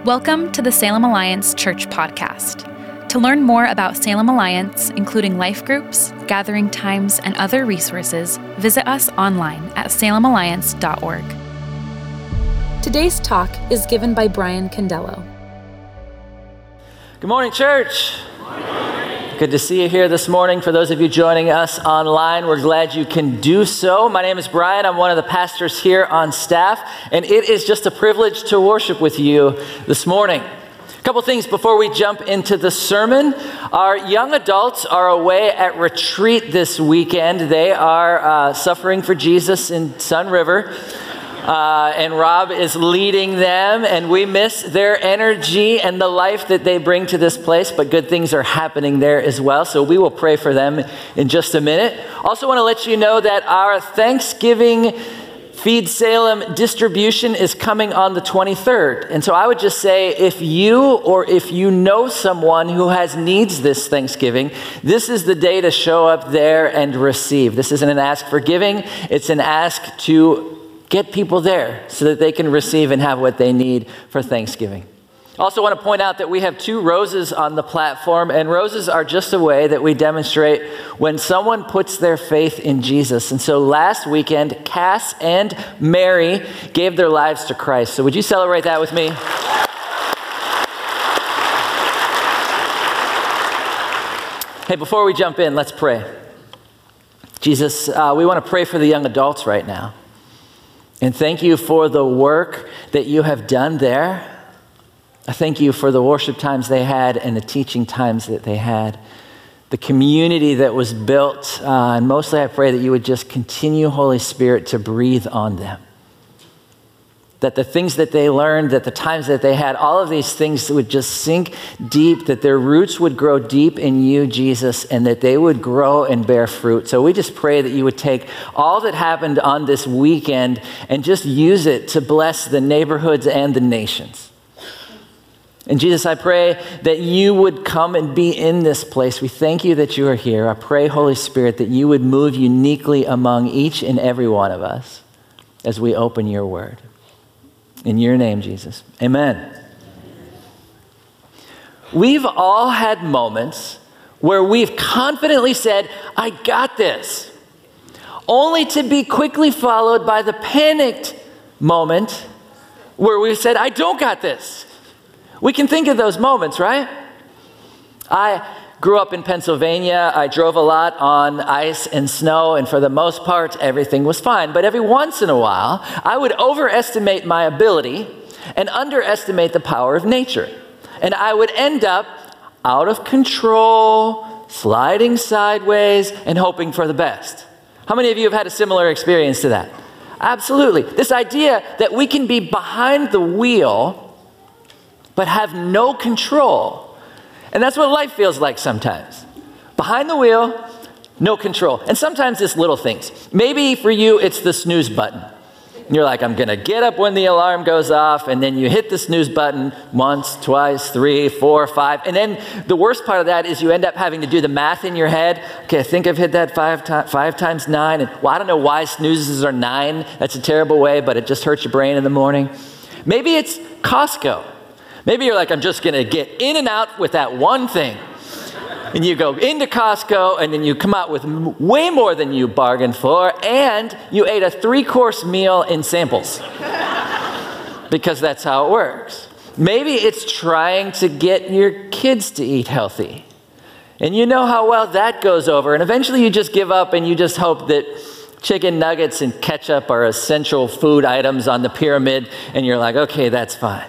Welcome to the Salem Alliance Church Podcast. To learn more about Salem Alliance, including life groups, gathering times, and other resources, visit us online at salemalliance.org. Today's talk is given by Brian Candello. Good morning, church. Good to see you here this morning. For those of you joining us online, we're glad you can do so. My name is Brian. I'm one of the pastors here on staff, and it is just a privilege to worship with you this morning. A couple things before we jump into the sermon. Our young adults are away at retreat this weekend. They are suffering for Jesus in Sun River. And Rob is leading them, and we miss their energy and the life that they bring to this place, but good things are happening there as well, so we will pray for them in just a minute. Also want to let you know that our Thanksgiving Feed Salem distribution is coming on the 23rd, and so I would just say if you know someone who has needs this Thanksgiving, this is the day to show up there and receive. This isn't an ask for giving, it's an ask to get people there so that they can receive and have what they need for Thanksgiving. I also want to point out that we have 2 roses on the platform, and roses are just a way that we demonstrate when someone puts their faith in Jesus. And so last weekend, Cass and Mary gave their lives to Christ. So would you celebrate that with me? Hey, before we jump in, let's pray. Jesus, we want to pray for the young adults right now. And thank you for the work that you have done there. I thank you for the worship times they had and the teaching times that they had, the community that was built. And mostly I pray that you would just continue, Holy Spirit, to breathe on them. That the things that they learned, that the times that they had, all of these things would just sink deep, that their roots would grow deep in you, Jesus, and that they would grow and bear fruit. So we just pray that you would take all that happened on this weekend and just use it to bless the neighborhoods and the nations. And Jesus, I pray that you would come and be in this place. We thank you that you are here. I pray, Holy Spirit, that you would move uniquely among each and every one of us as we open your word. In your name, Jesus. Amen. We've all had moments where we've confidently said, I got this, only to be quickly followed by the panicked moment where we said, I don't got this. We can think of those moments, right? I grew up in Pennsylvania. I drove a lot on ice and snow, and for the most part, everything was fine. But every once in a while, I would overestimate my ability and underestimate the power of nature. And I would end up out of control, sliding sideways, and hoping for the best. How many of you have had a similar experience to that? Absolutely. This idea that we can be behind the wheel, but have no control. And that's what life feels like sometimes. Behind the wheel, no control. And sometimes it's little things. Maybe for you, it's the snooze button. You're like, I'm going to get up when the alarm goes off, and then you hit the snooze button once, twice, 3, 4, 5. And then the worst part of that is you end up having to do the math in your head. Okay, I think I've hit that 5 times 9. And well, I don't know why snoozes are 9. That's a terrible way, but it just hurts your brain in the morning. Maybe it's Costco. Maybe you're like, I'm just going to get in and out with that one thing. And you go into Costco, and then you come out with way more than you bargained for, and you ate a 3-course meal in samples. Because that's how it works. Maybe it's trying to get your kids to eat healthy. And you know how well that goes over, and eventually you just give up and you just hope that chicken nuggets and ketchup are essential food items on the pyramid, and you're like, okay, that's fine.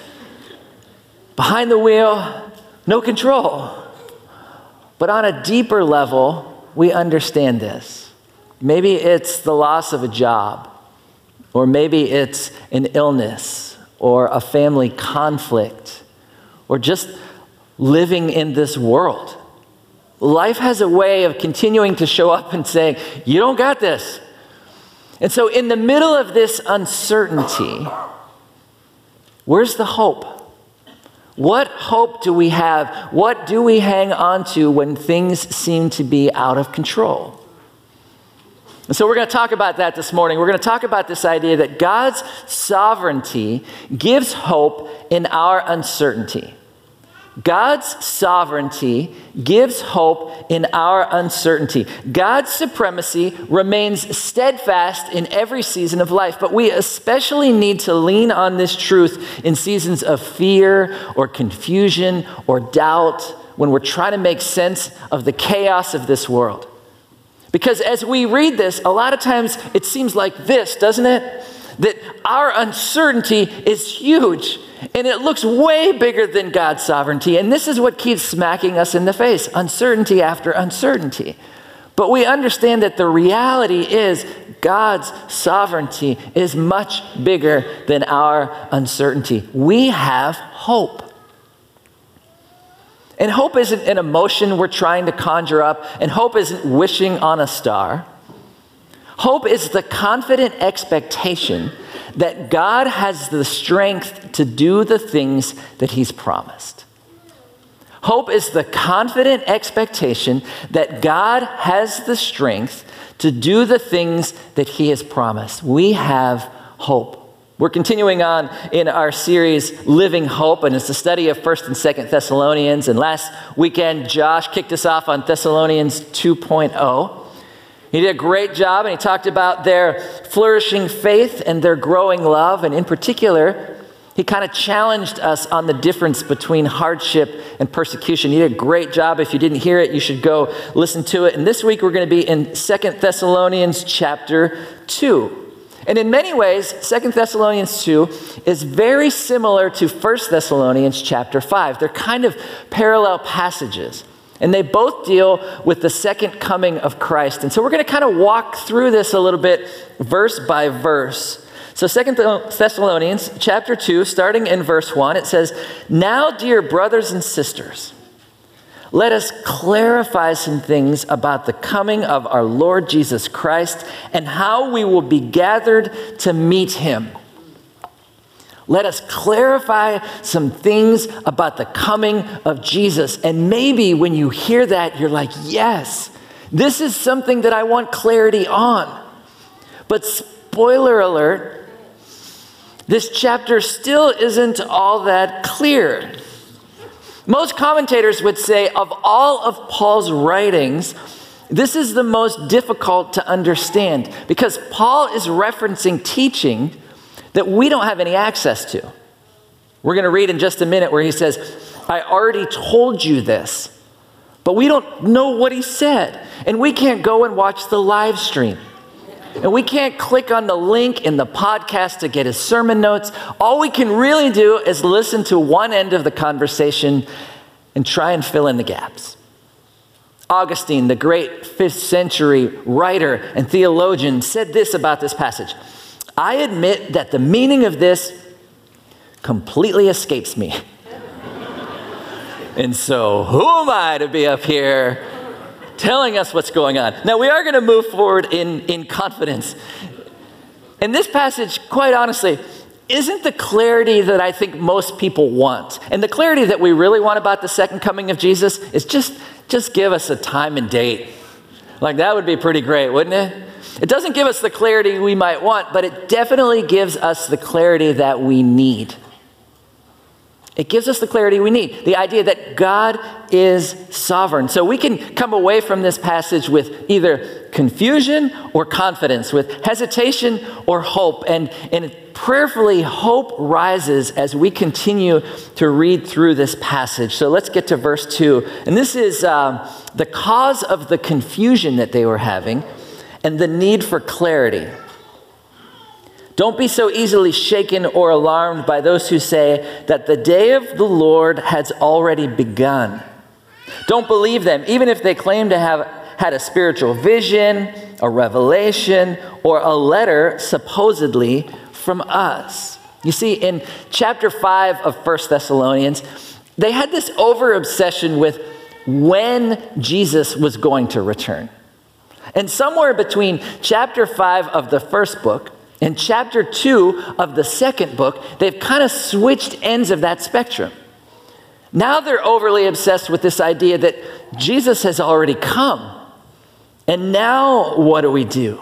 Behind the wheel, no control. But on a deeper level, we understand this. Maybe it's the loss of a job, or maybe it's an illness, or a family conflict, or just living in this world. Life has a way of continuing to show up and saying, you don't got this. And so in the middle of this uncertainty, where's the hope? What hope do we have? What do we hang on to when things seem to be out of control? And so we're going to talk about that this morning. We're going to talk about this idea that God's sovereignty gives hope in our uncertainty. God's sovereignty gives hope in our uncertainty. God's supremacy remains steadfast in every season of life, but we especially need to lean on this truth in seasons of fear or confusion or doubt when we're trying to make sense of the chaos of this world. Because as we read this, a lot of times it seems like this, doesn't it? That our uncertainty is huge and it looks way bigger than God's sovereignty. And this is what keeps smacking us in the face, uncertainty after uncertainty. But we understand that the reality is God's sovereignty is much bigger than our uncertainty. We have hope. And hope isn't an emotion we're trying to conjure up, and hope isn't wishing on a star. Hope is the confident expectation that God has the strength to do the things that he's promised. Hope is the confident expectation that God has the strength to do the things that he has promised. We have hope. We're continuing on in our series, Living Hope, and it's a study of 1st and 2nd Thessalonians. And last weekend, Josh kicked us off on Thessalonians 2.0. He did a great job, and he talked about their flourishing faith and their growing love. And in particular, he kind of challenged us on the difference between hardship and persecution. He did a great job. If you didn't hear it, you should go listen to it. And this week, we're going to be in 2 Thessalonians chapter 2. And in many ways, 2 Thessalonians 2 is very similar to 1 Thessalonians chapter 5. They're kind of parallel passages. And they both deal with the second coming of Christ. And so we're going to kind of walk through this a little bit verse by verse. So 2 Thessalonians chapter 2, starting in verse 1, it says, "Now, dear brothers and sisters, let us clarify some things about the coming of our Lord Jesus Christ and how we will be gathered to meet him." Let us clarify some things about the coming of Jesus. And maybe when you hear that, you're like, yes, this is something that I want clarity on. But spoiler alert, this chapter still isn't all that clear. Most commentators would say of all of Paul's writings, this is the most difficult to understand because Paul is referencing teaching that we don't have any access to. We're going to read in just a minute where he says, "I already told you this," but we don't know what he said. And we can't go and watch the live stream. And we can't click on the link in the podcast to get his sermon notes. All we can really do is listen to one end of the conversation and try and fill in the gaps. Augustine, the great 5th century writer and theologian, said this about this passage: "I admit that the meaning of this completely escapes me." And so who am I to be up here telling us what's going on? Now, we are going to move forward in confidence. And this passage, quite honestly, isn't the clarity that I think most people want. And the clarity that we really want about the second coming of Jesus is just give us a time and date. Like, that would be pretty great, wouldn't it? It doesn't give us the clarity we might want, but it definitely gives us the clarity that we need. It gives us the clarity we need. The idea that God is sovereign. So we can come away from this passage with either confusion or confidence, with hesitation or hope. And prayerfully, hope rises as we continue to read through this passage. So let's get to verse 2. And this is the cause of the confusion that they were having and the need for clarity. "Don't be so easily shaken or alarmed by those who say that the day of the Lord has already begun. Don't believe them, even if they claim to have had a spiritual vision, a revelation, or a letter supposedly from us." You see, in chapter 5 of 1 Thessalonians, they had this over-obsession with when Jesus was going to return. And somewhere between chapter 5 of the first book and chapter 2 of the second book, they've kind of switched ends of that spectrum. Now they're overly obsessed with this idea that Jesus has already come. And now what do we do?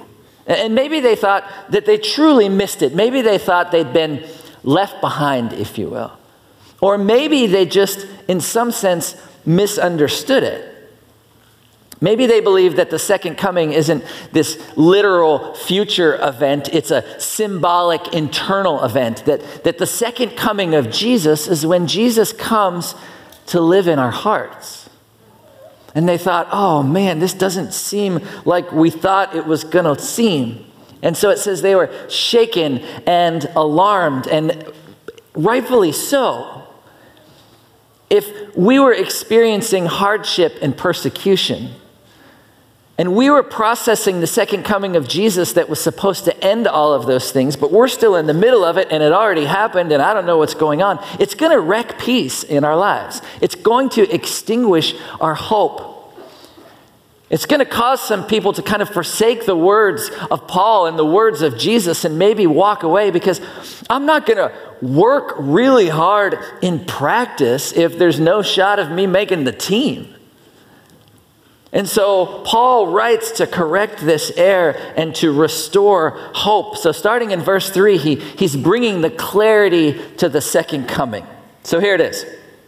And maybe they thought that they truly missed it. Maybe they thought they'd been left behind, if you will. Or maybe they just, in some sense, misunderstood it. Maybe they believed that the second coming isn't this literal future event. It's a symbolic internal event. That the second coming of Jesus is when Jesus comes to live in our hearts. And they thought, oh man, this doesn't seem like we thought it was going to seem. And so it says they were shaken and alarmed, and rightfully so. If we were experiencing hardship and persecution, and we were processing the second coming of Jesus that was supposed to end all of those things, but we're still in the middle of it and it already happened and I don't know what's going on, it's going to wreck peace in our lives. It's going to extinguish our hope. It's going to cause some people to kind of forsake the words of Paul and the words of Jesus and maybe walk away, because I'm not going to work really hard in practice if there's no shot of me making the team. And so Paul writes to correct this error and to restore hope. So starting in verse 3, he's bringing the clarity to the second coming. So here it is.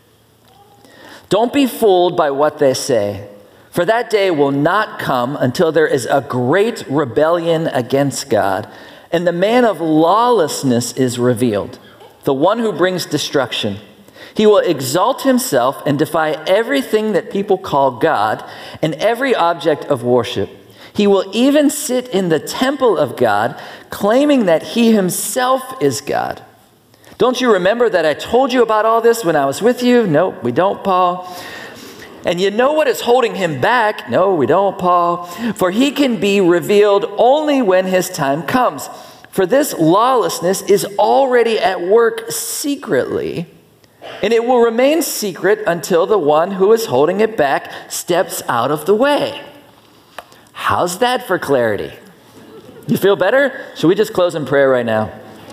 Don't be fooled by what they say, for that day will not come until there is a great rebellion against God, and the man of lawlessness is revealed, the one who brings destruction. He will exalt himself and defy everything that people call God and every object of worship. He will even sit in the temple of God, claiming that he himself is God. Don't you remember that I told you about all this when I was with you? No, we don't, Paul. And you know what is holding him back? No, we don't, Paul. For he can be revealed only when his time comes. For this lawlessness is already at work secretly, and it will remain secret until the one who is holding it back steps out of the way. How's that for clarity? You feel better? Should we just close in prayer right now?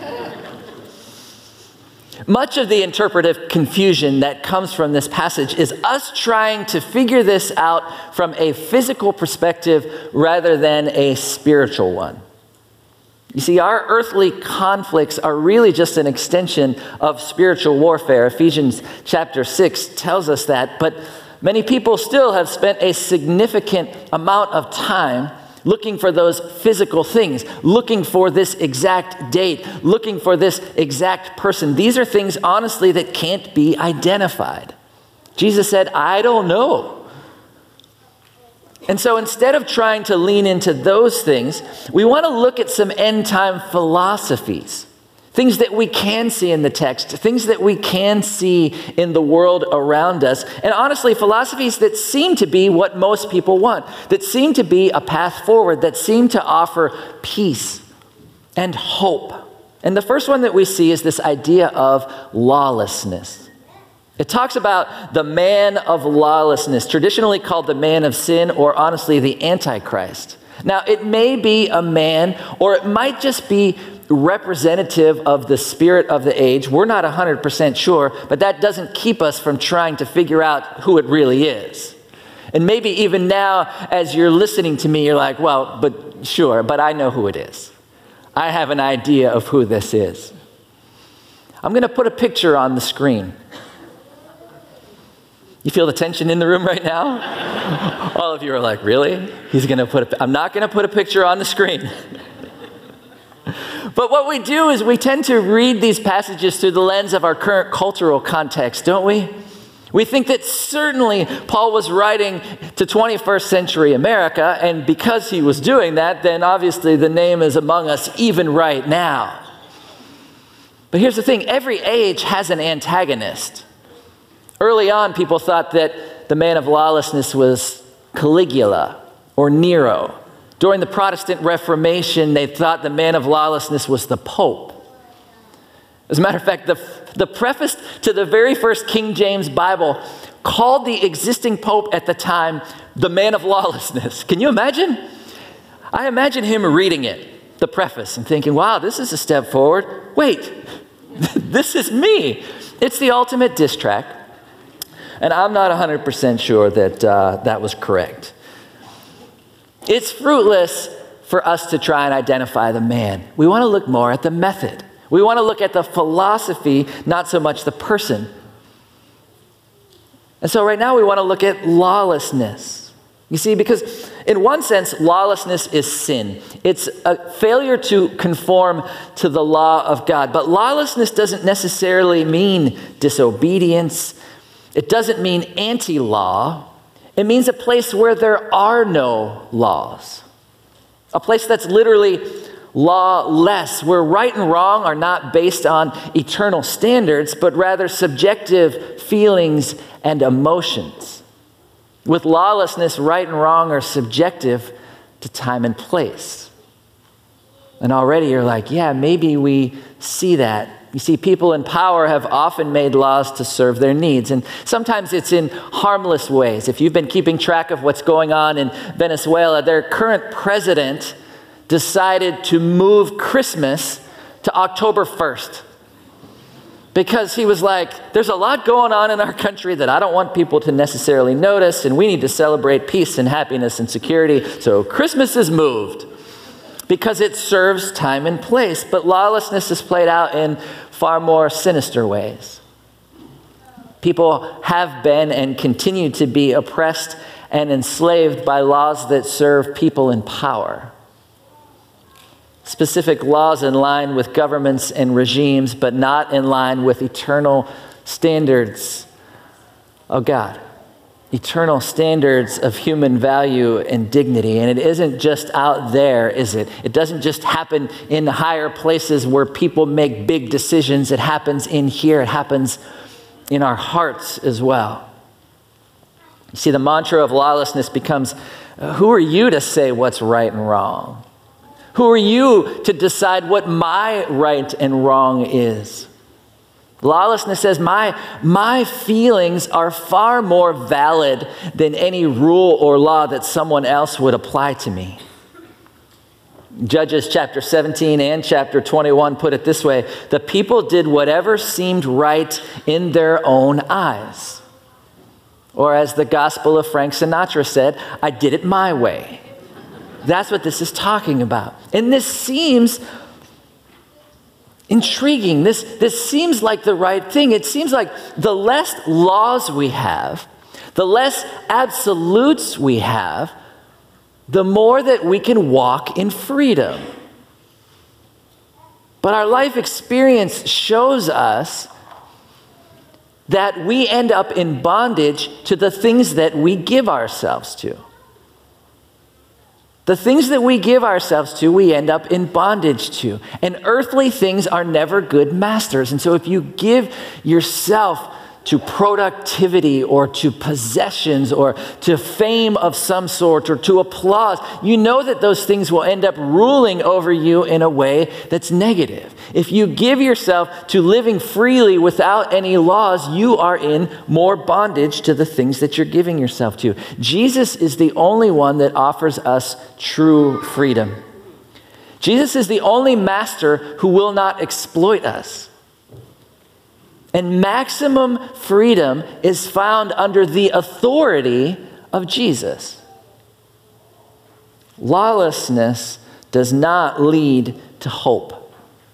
Much of the interpretive confusion that comes from this passage is us trying to figure this out from a physical perspective rather than a spiritual one. You see, our earthly conflicts are really just an extension of spiritual warfare. Ephesians chapter 6 tells us that, but many people still have spent a significant amount of time looking for those physical things, looking for this exact date, looking for this exact person. These are things, honestly, that can't be identified. Jesus said, I don't know. And so instead of trying to lean into those things, we want to look at some end-time philosophies, things that we can see in the text, things that we can see in the world around us, and honestly, philosophies that seem to be what most people want, that seem to be a path forward, that seem to offer peace and hope. And the first one that we see is this idea of lawlessness. It talks about the man of lawlessness, traditionally called the man of sin, or honestly, the Antichrist. Now, it may be a man, or it might just be representative of the spirit of the age. We're not 100% sure, but that doesn't keep us from trying to figure out who it really is. And maybe even now, as you're listening to me, you're like, well, but sure, but I know who it is. I have an idea of who this is. I'm going to put a picture on the screen. You feel the tension in the room right now? All of you are like, really? I'm not going to put a picture on the screen. But what we do is we tend to read these passages through the lens of our current cultural context, don't we? We think that certainly Paul was writing to 21st century America, and because he was doing that, then obviously the name is among us even right now. But here's the thing, every age has an antagonist. Early on, people thought that the man of lawlessness was Caligula or Nero. During the Protestant Reformation, they thought the man of lawlessness was the Pope. As a matter of fact, the preface to the very first King James Bible called the existing Pope at the time the man of lawlessness. Can you imagine? I imagine him reading it, the preface, and thinking, wow, this is a step forward. Wait, this is me. It's the ultimate diss track. And I'm not 100% sure that that was correct. It's fruitless for us to try and identify the man. We want to look more at the method. We want to look at the philosophy, not so much the person. And so right now we want to look at lawlessness. You see, because in one sense, lawlessness is sin. It's a failure to conform to the law of God. But lawlessness doesn't necessarily mean disobedience. It doesn't mean anti-law. It means a place where there are no laws. A place that's literally lawless, where right and wrong are not based on eternal standards, but rather subjective feelings and emotions. With lawlessness, right and wrong are subjective to time and place. And already you're like, yeah, maybe we see that. You see, people in power have often made laws to serve their needs, and sometimes it's in harmless ways. If you've been keeping track of what's going on in Venezuela, their current president decided to move Christmas to October 1st because he was like, there's a lot going on in our country that I don't want people to necessarily notice, and we need to celebrate peace and happiness and security, so Christmas is moved because it serves time and place. But lawlessness is played out in far more sinister ways. People have been and continue to be oppressed and enslaved by laws that serve people in power. Specific laws in line with governments and regimes, but not in line with eternal standards of God. Eternal standards of human value and dignity. And it isn't just out there, is it? It doesn't just happen in higher places where people make big decisions. It happens in here. It happens in our hearts as well. You see, the mantra of lawlessness becomes, who are you to say what's right and wrong? Who are you to decide what my right and wrong is? Lawlessness says my feelings are far more valid than any rule or law that someone else would apply to me. Judges chapter 17 and chapter 21 put it this way: the people did whatever seemed right in their own eyes. Or as the gospel of Frank Sinatra said, I did it my way. That's what this is talking about. And this seems intriguing. This seems like the right thing. It seems like the less laws we have, the less absolutes we have, the more that we can walk in freedom. But our life experience shows us that we end up in bondage to the things that we give ourselves to. The things that we give ourselves to, we end up in bondage to. And earthly things are never good masters. And so if you give yourself to productivity or to possessions or to fame of some sort or to applause, you know that those things will end up ruling over you in a way that's negative. If you give yourself to living freely without any laws, you are in more bondage to the things that you're giving yourself to. Jesus is the only one that offers us true freedom. Jesus is the only master who will not exploit us. And maximum freedom is found under the authority of Jesus. Lawlessness does not lead to hope.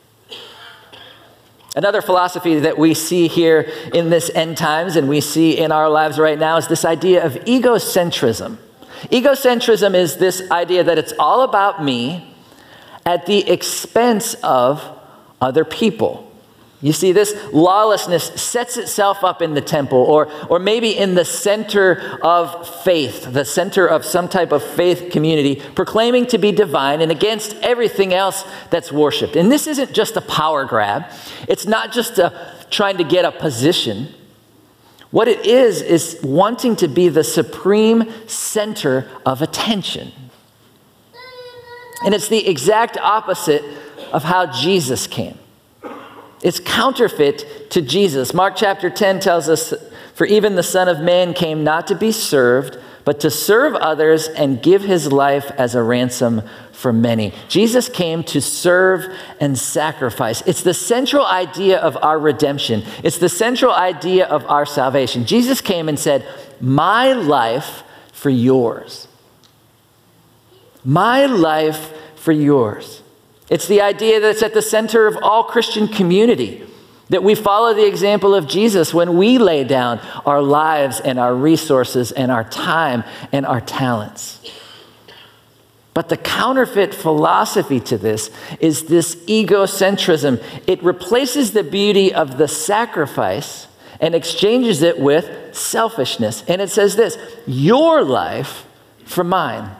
Another philosophy that we see here in this end times and we see in our lives right now is this idea of egocentrism. Egocentrism is this idea that it's all about me at the expense of other people. You see, this lawlessness sets itself up in the temple or maybe in the center of faith, the center of some type of faith community, proclaiming to be divine and against everything else that's worshiped. And this isn't just a power grab. It's not just trying to get a position. What it is wanting to be the supreme center of attention. And it's the exact opposite of how Jesus came. It's counterfeit to Jesus. Mark chapter 10 tells us, for even the Son of Man came not to be served, but to serve others and give his life as a ransom for many. Jesus came to serve and sacrifice. It's the central idea of our redemption. It's the central idea of our salvation. Jesus came and said, my life for yours. My life for yours. It's the idea that's at the center of all Christian community, that we follow the example of Jesus when we lay down our lives and our resources and our time and our talents. But the counterfeit philosophy to this is this egocentrism. It replaces the beauty of the sacrifice and exchanges it with selfishness. And it says this, your life for mine.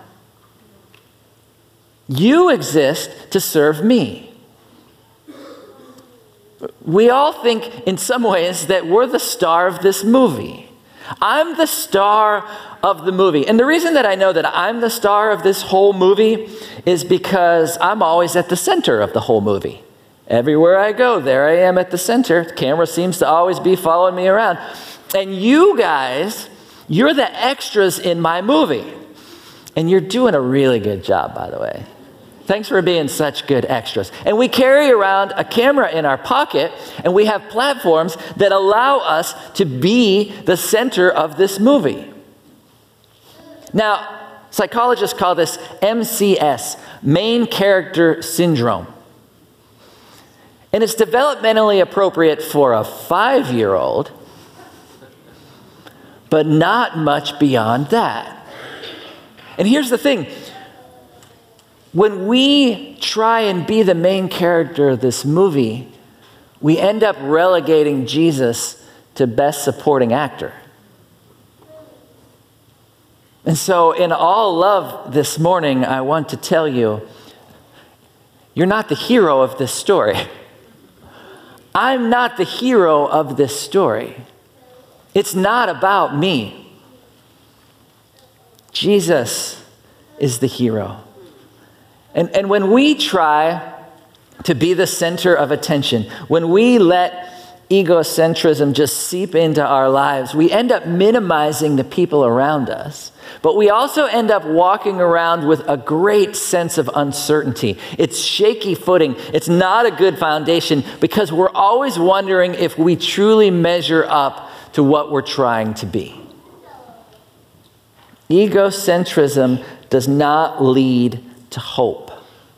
You exist to serve me. We all think in some ways that we're the star of this movie. I'm the star of the movie. And the reason that I know that I'm the star of this whole movie is because I'm always at the center of the whole movie. Everywhere I go, there I am at the center. The camera seems to always be following me around. And you guys, you're the extras in my movie. And you're doing a really good job, by the way. Thanks for being such good extras. And we carry around a camera in our pocket, and we have platforms that allow us to be the center of this movie. Now, psychologists call this MCS, main character syndrome. And it's developmentally appropriate for a 5-year-old, but not much beyond that. And here's the thing. When we try and be the main character of this movie, we end up relegating Jesus to best supporting actor. And so in all love this morning, I want to tell you, you're not the hero of this story. I'm not the hero of this story. It's not about me. Jesus is the hero. And when we try to be the center of attention, when we let egocentrism just seep into our lives, we end up minimizing the people around us. But we also end up walking around with a great sense of uncertainty. It's shaky footing. It's not a good foundation because we're always wondering if we truly measure up to what we're trying to be. Egocentrism does not lead to hope.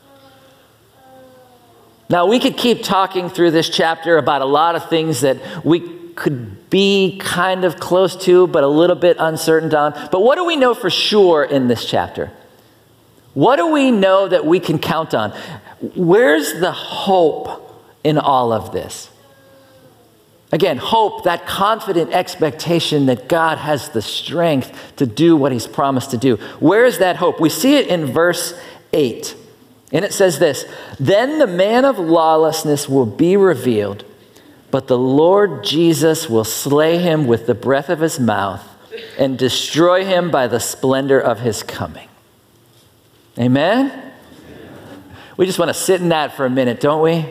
Now, we could keep talking through this chapter about a lot of things that we could be kind of close to, but a little bit uncertain on. But what do we know for sure in this chapter? What do we know that we can count on? Where's the hope in all of this? Again, hope, that confident expectation that God has the strength to do what he's promised to do. Where is that hope? We see it in verse 8. And it says this, "Then the man of lawlessness will be revealed, but the Lord Jesus will slay him with the breath of his mouth and destroy him by the splendor of his coming." Amen? We just want to sit in that for a minute, don't we?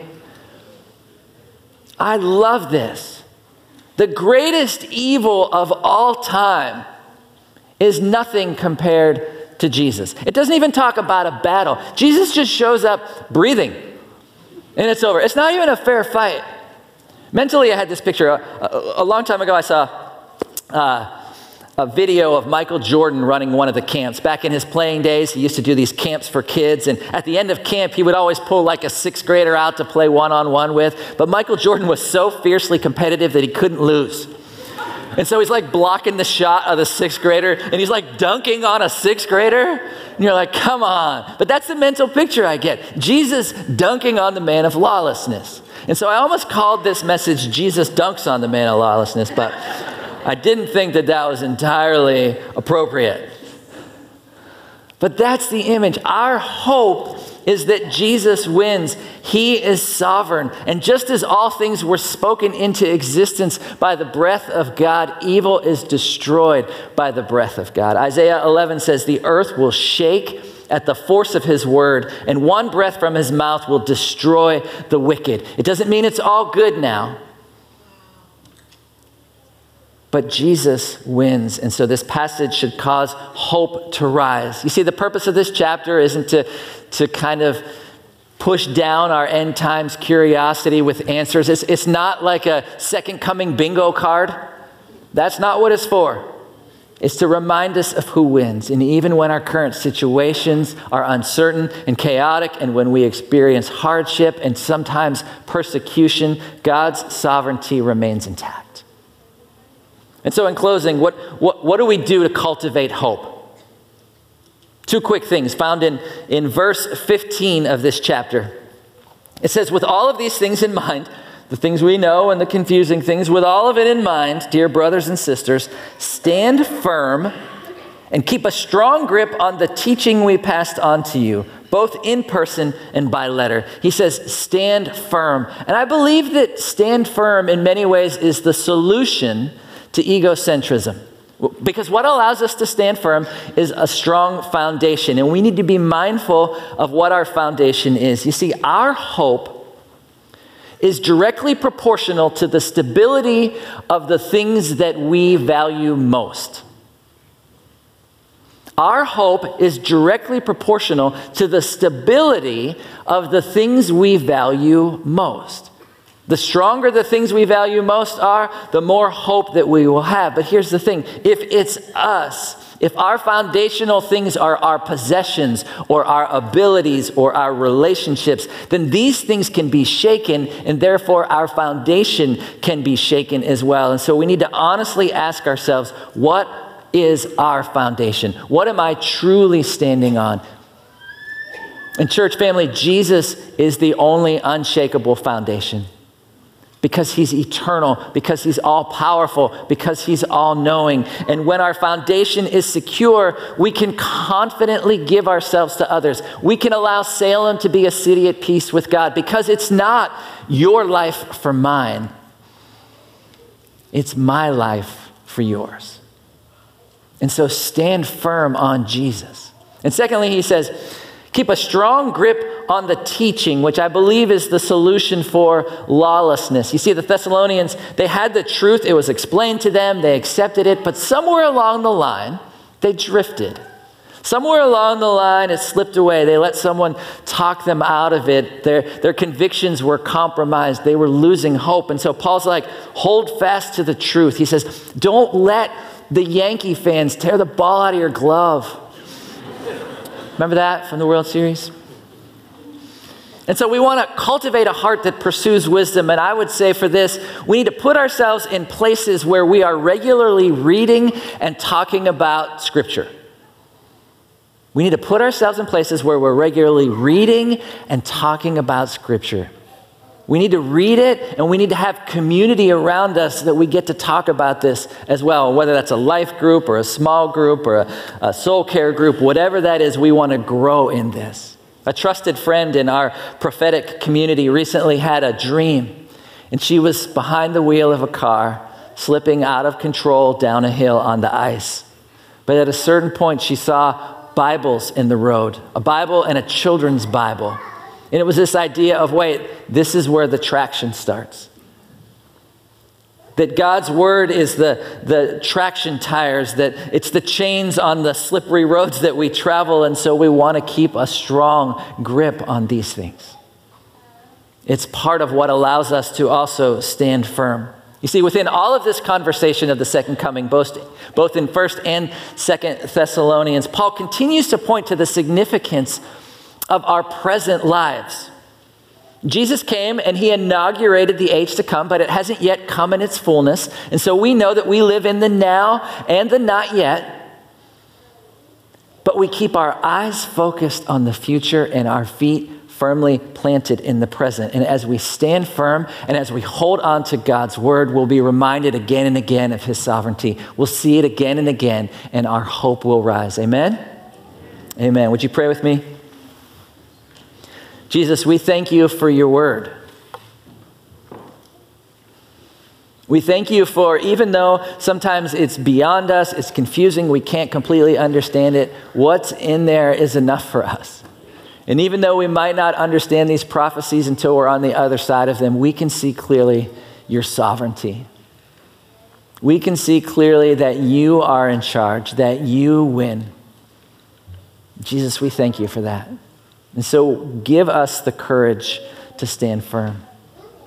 I love this. The greatest evil of all time is nothing compared to Jesus. It doesn't even talk about a battle. Jesus just shows up breathing, and it's over. It's not even a fair fight. Mentally, I had this picture. A long time ago, I saw a video of Michael Jordan running one of the camps. Back in his playing days, he used to do these camps for kids, and at the end of camp, he would always pull like a 6th grader out to play one-on-one with. But Michael Jordan was so fiercely competitive that he couldn't lose. And so he's like blocking the shot of the 6th grader, and he's like dunking on a 6th grader. And you're like, come on. But that's the mental picture I get. Jesus dunking on the man of lawlessness. And so I almost called this message, Jesus Dunks on the Man of Lawlessness, but I didn't think that that was entirely appropriate. But that's the image. Our hope is that Jesus wins. He is sovereign. And just as all things were spoken into existence by the breath of God, evil is destroyed by the breath of God. Isaiah 11 says, "The earth will shake at the force of his word, and one breath from his mouth will destroy the wicked." It doesn't mean it's all good now. But Jesus wins. And so this passage should cause hope to rise. You see, the purpose of this chapter isn't to kind of push down our end times curiosity with answers. It's not like a second coming bingo card. That's not what it's for. is to remind us of who wins. And even when our current situations are uncertain and chaotic, and when we experience hardship and sometimes persecution, God's sovereignty remains intact. And so in closing, what do we do to cultivate hope? Two quick things found in verse 15 of this chapter. It says, with all of these things in mind, the things we know and the confusing things, with all of it in mind, dear brothers and sisters, stand firm and keep a strong grip on the teaching we passed on to you, both in person and by letter. He says, stand firm. And I believe that stand firm in many ways is the solution to egocentrism. Because what allows us to stand firm is a strong foundation. And we need to be mindful of what our foundation is. You see, our hope is directly proportional to the stability of the things that we value most. Our hope is directly proportional to the stability of the things we value most. The stronger the things we value most are, the more hope that we will have. But here's the thing, if it's us, if our foundational things are our possessions or our abilities or our relationships, then these things can be shaken, and therefore our foundation can be shaken as well. And so we need to honestly ask ourselves, what is our foundation? What am I truly standing on? And church family, Jesus is the only unshakable foundation. Because he's eternal, because he's all-powerful, because he's all-knowing. And when our foundation is secure, we can confidently give ourselves to others. We can allow Salem to be a city at peace with God, because it's not your life for mine. It's my life for yours. And so stand firm on Jesus. And secondly, he says, keep a strong grip on the teaching, which I believe is the solution for lawlessness. You see, the Thessalonians, they had the truth. It was explained to them. They accepted it. But somewhere along the line, they drifted. Somewhere along the line, it slipped away. They let someone talk them out of it. Their convictions were compromised. They were losing hope. And so Paul's like, hold fast to the truth. He says, don't let the Yankee fans tear the ball out of your glove. Remember that from the World Series? And so we want to cultivate a heart that pursues wisdom. And I would say for this, we need to put ourselves in places where we are regularly reading and talking about Scripture. We need to put ourselves in places where we're regularly reading and talking about Scripture. We need to read it, and we need to have community around us that we get to talk about this as well. Whether that's a life group or a small group or a soul care group, whatever that is, we want to grow in this. A trusted friend in our prophetic community recently had a dream, and she was behind the wheel of a car, slipping out of control down a hill on the ice. But at a certain point, she saw Bibles in the road, a Bible and a children's Bible. And it was this idea of, wait, this is where the traction starts. That God's word is the traction tires, that it's the chains on the slippery roads that we travel, and so we want to keep a strong grip on these things. It's part of what allows us to also stand firm. You see, within all of this conversation of the second coming, both in 1st and 2nd Thessalonians, Paul continues to point to the significance of our present lives. Jesus came and he inaugurated the age to come, but it hasn't yet come in its fullness. And so we know that we live in the now and the not yet. But we keep our eyes focused on the future and our feet firmly planted in the present. And as we stand firm and as we hold on to God's word, we'll be reminded again and again of his sovereignty. We'll see it again and again, and our hope will rise. Amen? Amen. Would you pray with me? Jesus, we thank you for your word. We thank you for, even though sometimes it's beyond us, it's confusing, we can't completely understand it, what's in there is enough for us. And even though we might not understand these prophecies until we're on the other side of them, we can see clearly your sovereignty. We can see clearly that you are in charge, that you win. Jesus, we thank you for that. And so give us the courage to stand firm.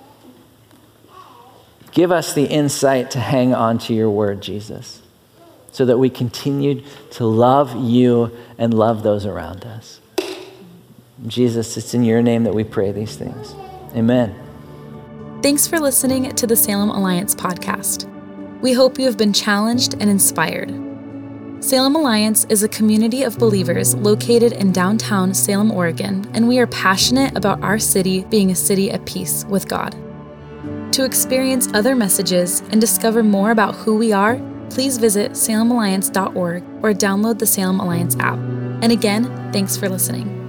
Give us the insight to hang on to your word, Jesus, so that we continue to love you and love those around us. Jesus, it's in your name that we pray these things. Amen. Thanks for listening to the Salem Alliance podcast. We hope you have been challenged and inspired. Salem Alliance is a community of believers located in downtown Salem, Oregon, and we are passionate about our city being a city at peace with God. To experience other messages and discover more about who we are, please visit salemalliance.org or download the Salem Alliance app. And again, thanks for listening.